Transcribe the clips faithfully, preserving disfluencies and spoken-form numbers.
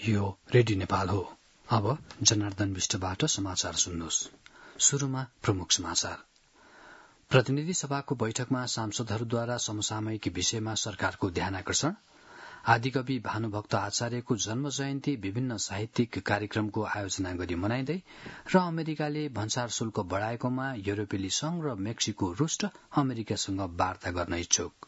यो रेडियो नेपाल हो। अब जनार्दन विष्टबाट समाचार सुन्नुहोस्। शुरूमा प्रमुख समाचार। प्रतिनिधि सभाको बैठकमा सांसदहरूद्वारा समसामयिक विषयमा सरकारको ध्यानाकर्षण, आदिकवि भानुभक्त आचार्यको जन्म जयन्ती विभिन्न साहित्यिक कार्यक्रमको आयोजना गरी मनाइँदै र अमेरिकाले भन्सार शुल्क बढ़ाएकोमा युरोपेली संघ र मेक्सिको रुष्ट अमेरिकासँग वार्ता गर्न इच्छुक।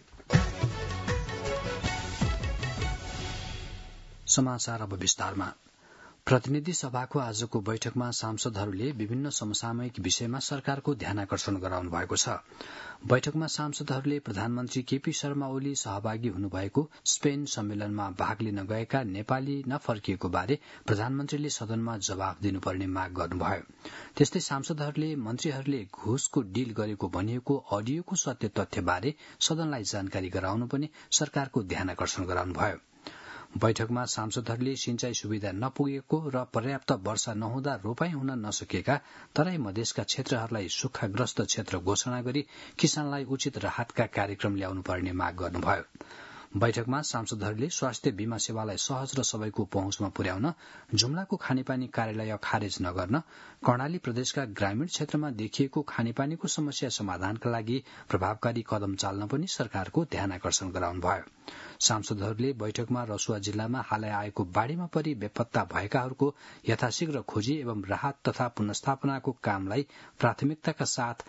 समाचार अब विस्तारमा। प्रतिनिधि सभाको आजको बैठकमा सांसदहरूले विभिन्न समसामयिक विषयमा सरकारको ध्यानाकर्षण गराउनु भएको छ। बैठकमा सांसदहरूले प्रधानमन्त्री केपी शर्मा ओली सहभागी हुनुभएको स्पेन सम्मेलनमा भाग लिन गएका नेपाली नफर्किएको बारे प्रधानमन्त्रीले सदनमा जवाफ दिनुपर्ने माग गर्नुभयो। त्यस्तै सांसदहरूले मन्त्रीहरूले घुसको डील गरेको भनिएको अडियोको सत्य तथ्यबारे सदनलाई जानकारी गराउनु पनि सरकारको ध्यानाकर्षण गराउनुभयो। बैठकमा सांसदहरूले सिंचाई सुविधा नपुगेको र पर्याप्त वर्षा नहुँदा रोपाई हुन नसकेका तराई मधेसका क्षेत्रहरूलाई सुक्खाग्रस्त क्षेत्र घोषणा गरी किसानलाई उचित राहतका कार्यक्रम ल्याउनु पर्ने माग गर्नुभयो। बैठकमा सांसदहरूले स्वास्थ्य बीमा सेवालाई सहज र सबैको पहुँचमा पुर्याउन, जुम्लाको खानेपानी कार्यालय खारेज नगर्न, कर्णाली प्रदेशका ग्रामीण क्षेत्रमा देखिएको खानेपानीको समस्या समाधानका लागि प्रभावकारी कदम चाल्न पनि सरकारको ध्यानाकर्षण गराउनुभयो। सांसदहरूले बैठकमा रसुवा जिल्लामा हालै आएको बाढ़ीमा परि बेपत्ता भएकाहरूको यथाशीघ्र खोजी एवं राहत तथा पुनर्स्थापनाको कामलाई प्राथमिकताका साथ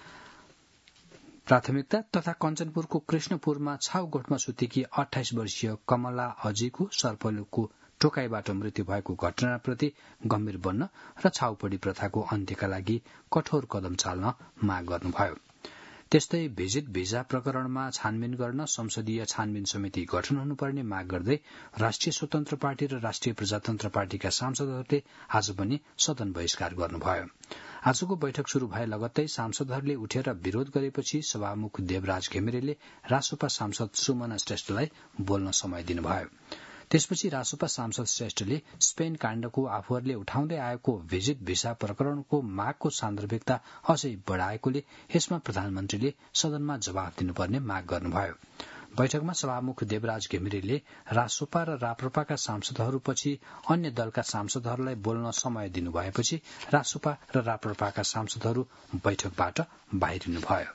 प्राथमिकता तथा कञ्चनपुरको कृष्णपुरमा छाउगोठमा सुतेकी अठाइस वर्षीय कमला अजीको सर्पको टोकाईबाट मृत्यु भएको घटनाप्रति गम्भीर बन्न र छाउपडी प्रथाको अन्त्यका लागि कठोर कदम चाल्न माग गर्नुभयो। त्यस्तै भिजिट भिजा प्रकरणमा छानबिन गर्न संसदीय छानबिन समिति गठन हुनुपर्ने माग गर्दै राष्ट्रिय स्वतन्त्र पार्टी र राष्ट्रिय प्रजातन्त्र पार्टीका सांसदहरूले आज पनि सदन बहिष्कार गर्नुभयो। आजको बैठक शुरू भए लगत्तै सांसदहरूले उठेर विरोध गरेपछि सभामुख देवराज घिमिरेले रासोपा सांसद सुमना श्रेष्ठलाई बोल्न समय दिनुभयो। त्यसपछि रासोपा सांसद श्रेष्ठले स्पेन काण्डको आफूहरूले उठाउँदै आएको भिजिट भिसा प्रकरणको मागको सान्दर्भिकता अझै बढ़ाएकोले यसमा प्रधानमन्त्रीले सदनमा जवाफ दिनुपर्ने माग गर्नुभयो। बैठकमा सभामुख देवराज घिमिरेले रासोपा र राप्रपाका सांसदहरूपछि अन्य दलका सांसदहरूलाई बोल्न समय दिनुभएपछि रासोपा र राप्रपाका सांसदहरू बैठकबाट बाहिरिनुभयो।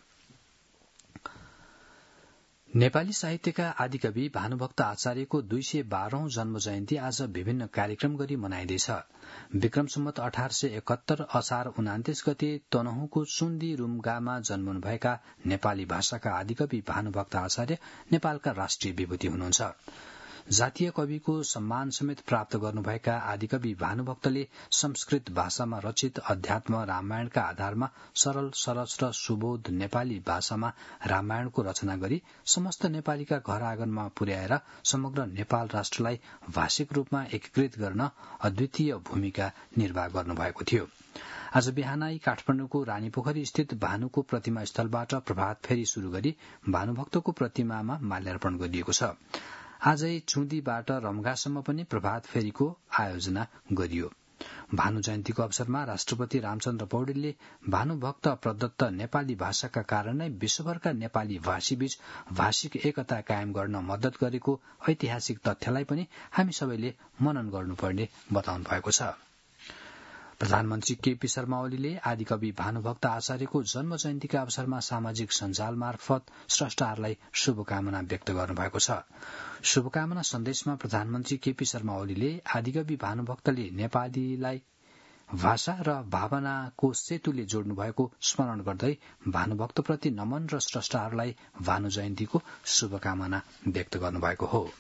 नेपाली साहित्यका आदिकवि भानुभक्त आचार्यको दुई सय बाह्रौं जन्म जयन्ती आज विभिन्न कार्यक्रम गरी मनाइँदैछ। विक्रम सम्वत अठार सय एकहत्तर असार उनान्तीस गते तनहुँको सुन्दी रुम्गामा जन्मनुभएका नेपाली भाषाका आदिकवि भानुभक्त आचार्य नेपालका राष्ट्रिय विभूति हुनुहुन्छ। जातीय कविको सम्मान समेत प्राप्त गर्नुभएका आदिकवि भानुभक्तले संस्कृत भाषामा रचित अध्यात्म रामायणका आधारमा सरल सरस र सुबोध नेपाली भाषामा रामायणको रचना गरी समस्त नेपालीका घर आँगनमा पुर्याएर समग्र नेपाल राष्ट्रलाई भाषिक रूपमा एकीकृत गर्न अद्वितीय भूमिका निर्वाह गर्नुभएको थियो। आज बिहानै काठमाडौँको रानीपोखरी स्थित भानुको प्रतिमा स्थलबाट प्रभात फेरी शुरू गरी भानुभक्तको प्रतिमामा माल्यार्पण गरिएको छ। आजै चुन्दीबाट रम्घासम्म पनि प्रभात फेरीको आयोजना गरियो। भानु जयन्तीको अवसरमा राष्ट्रपति रामचन्द्र पौडेलले भानुभक्त प्रदत्त नेपाली भाषाका कारण नै विश्वभरका नेपाली भाषीबीच भाषिक एकता कायम गर्न मद्दत गरेको ऐतिहासिक तथ्यलाई पनि हामी सबैले मनन गर्नुपर्ने बताउनु भएको छ। प्रधानमन्त्री केपी शर्मा ओलीले आदिकवि भानुभक्त आचार्यको जन्म जयन्तीका अवसरमा सामाजिक सञ्जाल मार्फत स्रष्टाहरूलाई शुभकामना व्यक्त गर्नुभएको छ। शुभकामना सन्देशमा प्रधानमन्त्री केपी शर्मा ओलीले आदिकवि भानुभक्तले नेपालीलाई भाषा र भावनाको सेतुले जोड्नु भएको स्मरण गर्दै भानुभक्तप्रति नमन र स्रष्टाहरूलाई भानु जयन्तीको शुभकामना व्यक्त गर्नुभएको हो।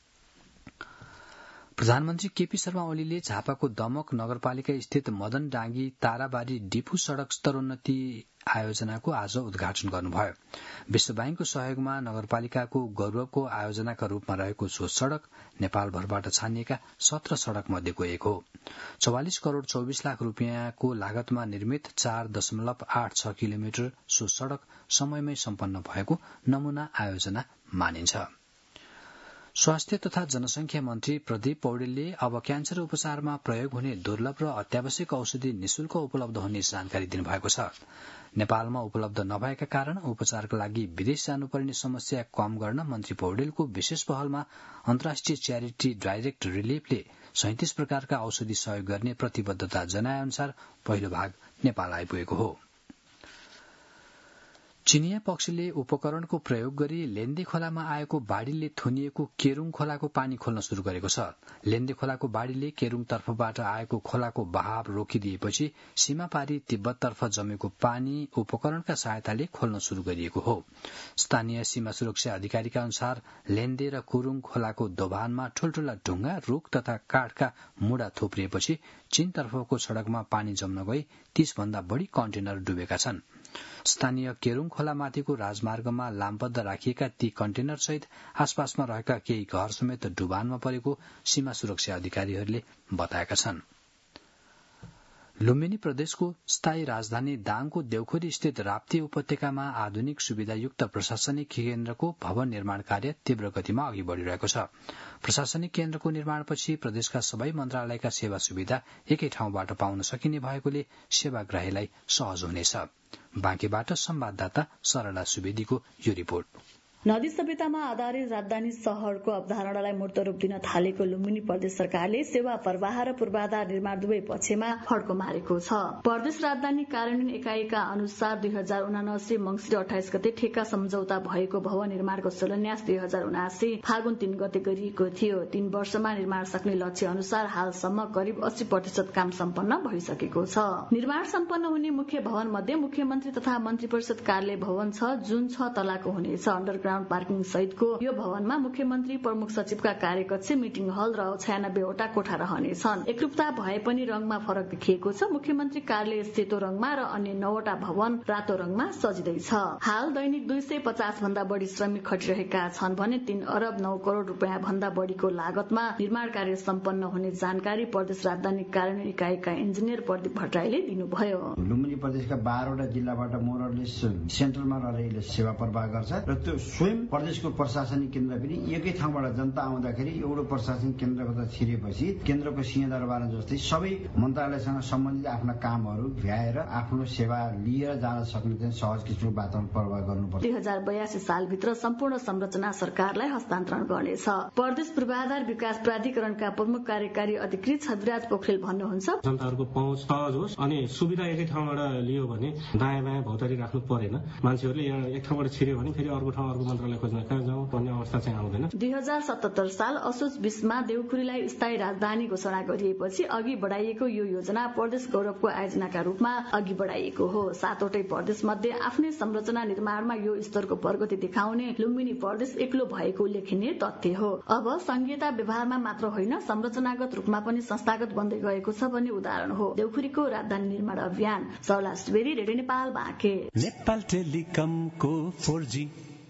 प्रधानमन्त्री केपी शर्मा ओलीले झापाको दमक नगरपालिका स्थित मदन डाँगी ताराबारी डिपु सड़क स्तरोन्नति आयोजनाको आज उद्घाटन गर्नुभयो। विश्व बैंकको सहयोगमा नगरपालिकाको गौरवको आयोजनाका रूपमा रहेको सो सड़क नेपालभरबाट छानिएका सत्र सड़क मध्येको एक हो। चौवालिस करोड़ चौबिस लाख रूपियाँको लागतमा निर्मित चार दशमलव आठ छ किलोमिटर सो सड़क समयमै सम्पन्न भएको नमूना आयोजना मानिन्छ। स्वास्थ्य तथा जनसंख्या मन्त्री प्रदीप पौडेलले अब क्यान्सर उपचारमा प्रयोग हुने दुर्लभ र अत्यावश्यक औषधि निशुल्क उपलब्ध हुने जानकारी दिनुभएको छ। नेपालमा उपलब्ध नभएका कारण उपचारका लागि विदेश जानुपर्ने समस्या कम गर्न मन्त्री पौडेलको विशेष पहलमा अन्तर्राष्ट्रिय च्यारिटी डाइरेक्ट रिलिफले सैंतिस प्रकारका औषधि सहयोग गर्ने प्रतिबद्धता जनाए अनुसार पहिलो भाग नेपाल आइपुगेको हो। चिनिया पक्षले उपकरणको प्रयोग गरी लेन्दे खोलामा आएको बाढ़ीले थुनिएको केरूङ खोलाको पानी खोल्न शुरू गरेको छ। लेन्दे खोलाको बाढ़ीले केरूङ तर्फबाट आएको खोलाको बहाव रोकिदिएपछि सीमा पारी तिब्बततर्फ जमेको पानी उपकरणका सहायताले खोल्न शुरू गरिएको हो। स्थानीय सीमा सुरक्षा अधिकारीका अनुसार लेन्दे र कुरूङ खोलाको दोभानमा ठूल्ठूला ढुङ्गा, रूख तथा काठका मुढा थुप्रिएपछि चीनतर्फको सड़कमा पानी जम्न गई तीस भन्दा बढ़ी कन्टेनर डुबेका छन्। स्थानीय केरूङ खोलामाथिको राजमार्गमा लामबद्ध राखिएका ती कन्टेनर सहित आसपासमा रहेका केही घर समेत डुबानमा परेको सीमा सुरक्षा अधिकारीहरूले बताएका छन्। लुम्बिनी प्रदेशको स्थायी राजधानी दाङको देउखुरी स्थित राप्ती उपत्यकामा आधुनिक सुविधायुक्त प्रशासनिक केन्द्रको भवन निर्माण कार्य तीव्र गतिमा अघि बढ़िरहेको छ। प्रशासनिक केन्द्रको निर्माणपछि प्रदेशका सबै मन्त्रालयका सेवा सुविधा एकै ठाउँबाट पाउन सकिने भएकोले सेवाग्राहीलाई सहज हुनेछ। बाँकीबाट संवाददाता सरला सुवेदीको यो रिपोर्ट। नदी सभ्यतामा आधारित राजधानी शहरको अवधारणालाई मूर्त रूप दिन थालेको लुम्बिनी प्रदेश सरकारले सेवा प्रवाह र पूर्वाधार निर्माण दुवै पक्षमा फड्को मारेको छ। प्रदेश राजधानी कार्यान्वयन एकाइका अनुसार दुई हजार उनासी मंसिर अठाइस गते ठेक्का सम्झौता भएको भवन निर्माणको शिलान्यास दुई हजार उनासी फागुन तीन गते गरिएको थियो। तीन वर्षमा निर्माण सक्ने लक्ष्य अनुसार हालसम्म करिब अस्सी प्रतिशत काम सम्पन्न भइसकेको छ। निर्माण सम्पन्न हुने मुख्य भवन मध्ये मुख्यमन्त्री तथा मन्त्री परिषद कार्यालय भवन छ, जुन छ तलाको हुनेछ। अन्डरग्राउण्ड पार्किङ सहितको यो भवनमा मुख्यमन्त्री, प्रमुख सचिवका कार्यकक्ष, मिटिङ हल र छयानब्बेवटा कोठा रहनेछन्। एकरूपता भए पनि रंगमा फरक देखिएको छ। मुख्यमन्त्री कार्यालय सेतो रंगमा र अन्य नौवटा भवन रातो रंगमा सजिँदैछ। हाल दैनिक दुई सय पचास भन्दा बढ़ी श्रमिक खटिरहेका छन् भने तीन अरब नौ करोड़ रूपियाँ भन्दा बढ़ीको लागतमा निर्माण कार्य सम्पन्न हुने जानकारी प्रदेश राजधानी कार्यान्वयन इकाइका इन्जिनियर प्रदीप भट्टराईले दिनुभयो। लुम्बिनी प्रदेशका बाह्रवटा जिल्लाबाट मोरले सेन्ट्रलमा रहेर सेवा प्रवाह गर्छ र त्यो स्वयं प्रदेशको प्रशासनिक केन्द्र पनि एकै ठाउँबाट जनता आउँदाखेरि एउटा प्रशासनिक केन्द्रबाट छिरेपछि केन्द्रको सिंहदरबार जस्तै सबै मन्त्रालयसँग सम्बन्धित आफ्ना कामहरू भ्याएर आफ्नो सेवा लिएर जान सक्ने चाहिँ सहज किसिमको वातावरण प्रवाह गर्नुपर्छ। दुई हजार बयासी सालभित्र सम्पूर्ण संरचना सरकारलाई हस्तान्तरण गर्नेछ। प्रदेश पूर्वाधार विकास प्राधिकरणका प्रमुख कार्यकारी अधिकृत छविराज पोखरेल भन्नुहुन्छ, जनताहरूको पहुँच सहज होस् अनि सुविधा एकै ठाउँबाट लियो भने दायाँ बायाँ भौतारी राख्नु परेन। मान्छेहरूले यहाँ एक ठाउँबाट छिर्यो भने फेरि अर्को ठाउँ अर्को मन्त्रालय खोज्न कहाँ जाउँ भन्ने अवस्था चाहिँ आउँदैन। दुई हजार सतहत्तर साल असोज बीसमा देउखुरीलाई स्थायी राजधानी घोषणा गरिएपछि अघि बढ़ाइएको यो योजना प्रदेश गौरवको आयोजनाका रूपमा अघि बढ़ाइएको हो। सातवटै प्रदेश मध्ये आफ्नै संरचना निर्माणमा यो स्तरको प्रगति देखाउने लुम्बिनी प्रदेश एक्लो भएको उल्लेखनीय तथ्य हो। अब संघीयता व्यवहारमा मात्र होइन, संरचनागत रूपमा पनि संस्थागत बन्दै गएको छ भन्ने उदाहरण हो देउखुरीको राजधानी निर्माण अभियान। सरला सुवेदी, रेडियो नेपाल, बाँके। नेपाल टेलिकमको फोर जी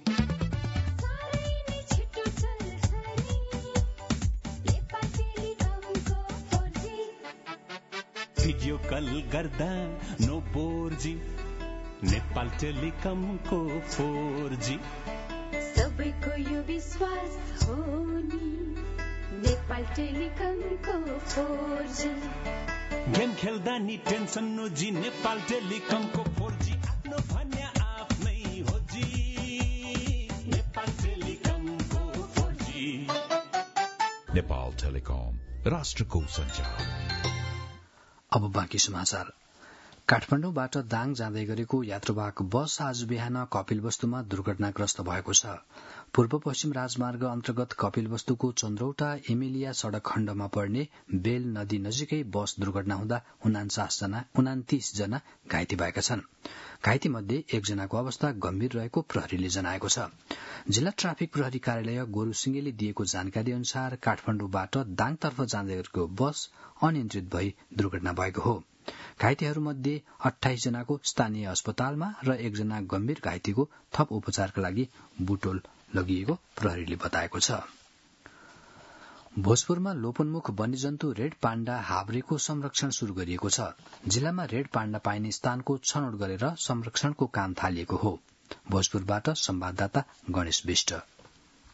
भिडियो कल गर्दा नो फोर जी। नेपाल टेलिकमको फोर जी सबैको यो विश्वास हो नि, नेपाल टेलिकमको फोर जी। गेम खेल्दा नि टेन्सन नो जी, नेपाल टेलिकमको फोर जी आफ्नो भन्या आफ्नै हो जी। नेपाल टेलिकमको फोर जी। नेपाल टेलिकम, राष्ट्रको सञ्चार। अब बाँकी समाचार। काठमाडौँबाट दाङ जाँदै गरेको यात्रुवाहक बस आज बिहान कपिलवस्तुमा दुर्घटनाग्रस्त भएको छ। पूर्व पश्चिम राजमार्ग अन्तर्गत कपिलवस्तुको चन्द्रौटा एमेलिया सड़क खण्डमा पर्ने बेल नदी नजिकै बस दुर्घटना हुँदा उनान्चास जना उनातिस जना घाइते भएका छन्। घाइते मध्ये एकजनाको अवस्था गम्भीर रहेको प्रहरीले जनाएको छ। जिल्ला ट्राफिक प्रहरी कार्यालय गोरुसिंगेले दिएको जानकारी अनुसार काठमाडौँबाट दाङतर्फ जाँदै गरेको बस अनियन्त्रित भई दुर्घटना भएको हो। घाइतेहरूमध्ये अठाइस जनाको स्थानीय अस्पतालमा र एकजना गम्भीर घाइतेको थप उपचारका लागि बुटोल लगिएको प्रहरीले बताएको छ। भोजपुरमा लोपन्मुख वन्यजन्तु रेड पाण्डा हाब्रेको संरक्षण शुरू गरिएको छ। जिल्लामा रेड पाण्डा पाइने स्थानको छनौट गरेर संरक्षणको काम थालिएको हो। भोजपुरबाट संवाददाता गणेश विष्ट।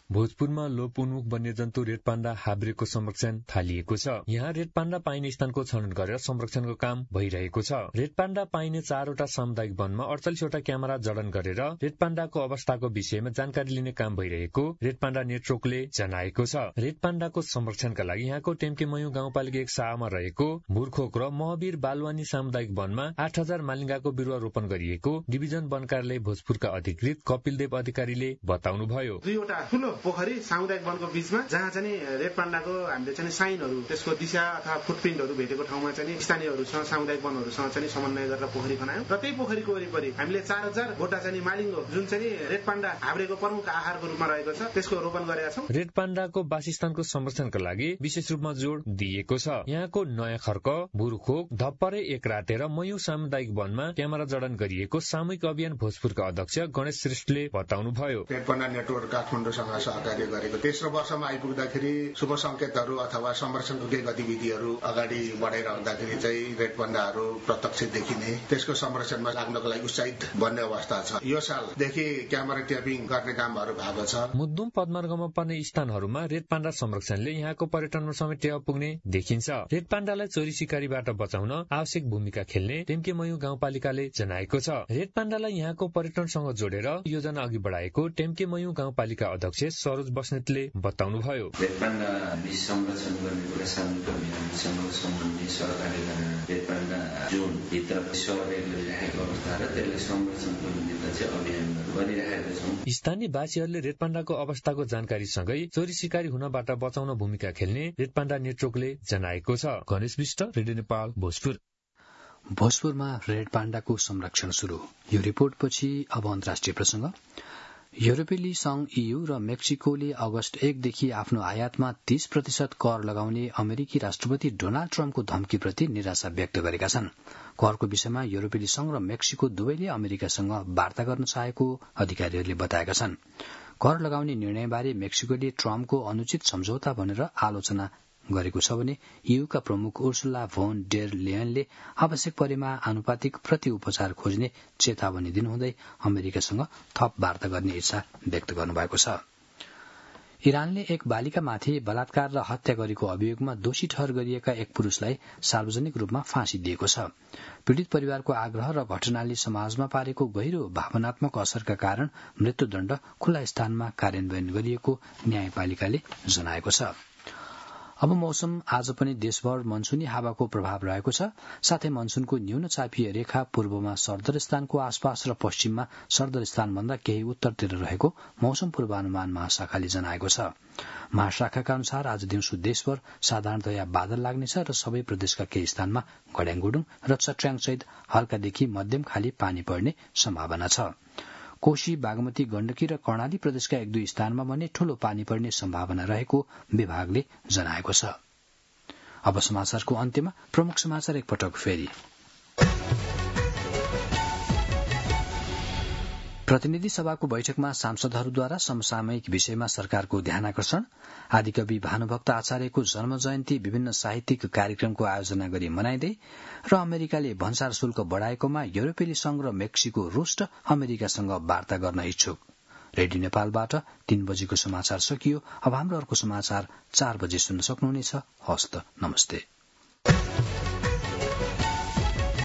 भोजपुरमा लोप उन्मुख वन्यजन्तु रेड पाण्डा हाब्रेको संरक्षण थालिएको छ। यहाँ रेड पाण्डा पाइने स्थानको छनौट गरेर संरक्षणको काम भइरहेको छ। रेड पाण्डा पाइने चारवटा सामुदायिक वनमा अडचालिसवटा क्यामेरा जडान गरेर रेड पाण्डाको अवस्थाको विषयमा जानकारी लिने काम भइरहेको रेड पाण्डा नेटवर्कले जनाएको छ। रेड पाण्डाको संरक्षणका लागि यहाँको टेम्केमयू गाउँपालिका एक शाहमा रहेको भुरखोक र महवीर बालवानी सामुदायिक वनमा आठ हजार मालिङ्गाको बिरुवा रोपण गरिएको डिभिजन वन कार्यालय भोजपुरका अधिकृत कपिलदेव अधिकारीले बताउनुभयो। दुईवटा ठूलो पोखरी सामुदायिक वनको बीचमा जहाँ चाहिँ रेड पाण्डाको हामीले चाहिँ साइनहरू त्यसको दिशा अथवा फुटप्रिन्टहरू भेटेको ठाउँमा चाहिँ स्थानीयहरूसँग सामुदायिक वनहरूसँग चाहिँ समन्वय गरेर पोखरी खनायौं र त्यही पोखरीको वरिपरि हामीले चार हजार गोटा चाहिँ मालिङ्गो जुन चाहिँ रेड पाण्डा हाब्रेको प्रमुख आहारको रूपमा रहेको छ त्यसको रोपण गरेका छौं। रेड पाण्डाको वासस्थानको संरक्षणका लागि विशेष रूपमा जोड़ दिएको छ। यहाँको नयाँ खर्क, भुरखोक, धप्परे एक राते र मयू सामुदायिक वनमा क्यामेरा जडान गरिएको सामूहिक अभियान भोजपुरका अध्यक्ष गणेश श्रेष्ठले बताउनुभयो। रेड पाण्डा नेटवर्क काठमाडौँसँग सहकार्य गरेको तेस्रो वर्षमा आइपुग्दाखेरि शुभ संकेतहरू अथवा संरक्षणको केही गतिविधिहरू अगाडि बढेर आउँदाखेरि चाहिँ रेड पाण्डाहरू प्रत्यक्ष देखिने त्यसको संरक्षणमा लाग्नको लागि उत्साहित बन्ने अवस्था छ। यो सालदेखि क्यामेरा ट्यापिङ गर्ने कामहरू भएको छ। मुद्दुम पदमार्गमा पर्ने स्थानहरूमा रेड पाण्डा संरक्षणले यहाँको पर्यटनमा समेत टेवा पुग्ने देखिन्छ। रेड पाण्डालाई चोरी सिकारीबाट बचाउन आवश्यक भूमिका खेल्ने टेम्केमयू गाउँपालिकाले जनाएको छ। रेड पाण्डालाई यहाँको पर्यटनसँग जोडेर योजना अघि बढाएको टेम्केमयू गाउँपालिका अध्यक्ष सरोज बस्नेतले बताउनुभयो। रेड पाण्डा संरक्षण गर्ने कुरा सामूहिक अभियानसँग सम्बन्धित सहकारी रेड पाण्डा जोन भित्र सहकार्य गरिरहेको अवस्था र त्यसलाई संरक्षणको निमित्त चाहिँ अभियानहरू गरिरहेका छौं। स्थानीय वासीहरूले रेड पाण्डाको अवस्थाको जानकारीसँगै चोरी सिकारी हुनबाट बचाउन भूमिका खेल्ने रेड पाण्डा नेटवर्कले जनाएको छ। गणेश विष्ट, रेडियो नेपाल, भोजपुर। भोजपुरमा रेड पाण्डाको संरक्षण शुरू। यो रिपोर्टपछि अब अन्तर्राष्ट्रिय प्रसंग। युरोपेली संघ ईयू र मेक्सिकोले अगस्त एकदेखि आफ्नो आयातमा तीस प्रतिशत कर लगाउने अमेरिकी राष्ट्रपति डोनाल्ड ट्रम्पको धम्कीप्रति निराशा व्यक्त गरेका छन्। करको विषयमा युरोपेली संघ र मेक्सिको दुवैले अमेरिकासँग वार्ता गर्न चाहेको अधिकारीहरूले बताएका छन्। कर लगाउने निर्णयबारे मेक्सिकोले ट्रम्पको अनुचित सम्झौता भनेर आलोचना गरेको छ भने ईयूका प्रमुख उर्सुला भोन डेर लेयनले आवश्यक परेमा आनुपातिक प्रति उपचार खोज्ने चेतावनी दिनुहुँदै अमेरिकासँग थप वार्ता गर्ने इच्छा व्यक्त गर्नुभएको छ। इरानले एक बालिकामाथि बलात्कार र हत्या गरेको अभियोगमा दोषी ठहर गरिएका एक पुरूषलाई सार्वजनिक रूपमा फाँसी दिएको छ। पीड़ित परिवारको आग्रह र घटनाले समाजमा पारेको गहिरो भावनात्मक असरका कारण मृत्युदण्ड खुल्ला स्थानमा कार्यान्वयन गरिएको न्यायपालिकाले जनाएको छ। अब मौसम। आज पनि देशभर मनसुनी हावाको प्रभाव रहेको छ। साथै मनसुनको न्यून चापिय रेखा पूर्वमा सरदर स्थानको आसपास र पश्चिममा सरदर स्थानभन्दा केही उत्तरतिर रहेको मौसम पूर्वानुमान महाशाखाले जनाएको छ। महाशाखाका अनुसार आज दिउँसो देशभर साधारणतया बादल लाग्नेछ र सबै प्रदेशका केही स्थानमा घड्याङगुडुङ र चट्याङसहित हल्कादेखि मध्यम खाली पानी पर्ने सम्भावना छ। कोशी, बागमती, गण्डकी र कर्णाली प्रदेशका एक दुई स्थानमा भने ठूलो पानी पर्ने सम्भावना रहेको विभागले जनाएको छ। अब समाचारको अन्त्यमा प्रमुख समाचार एकपटक फेरि। प्रतिनिधि सभाको बैठकमा सांसदहरूद्वारा समसामयिक विषयमा सरकारको ध्यानाकर्षण। आदिकवि भानुभक्त आचार्यको जन्म जयन्ती विभिन्न साहित्यिक कार्यक्रमको आयोजना गरी मनाइँदै र अमेरिकाले भन्सार शुल्क बढ़ाएकोमा युरोपेली संघ र मेक्सिको रुष्ट अमेरिकासँग वार्ता गर्न इच्छुक। रेडियो नेपालबाट तीन बजेको समाचार सकियो। अब हाम्रो अर्को समाचार चार बजे सुन्न सक्नुहुनेछ। हस्त नमस्ते।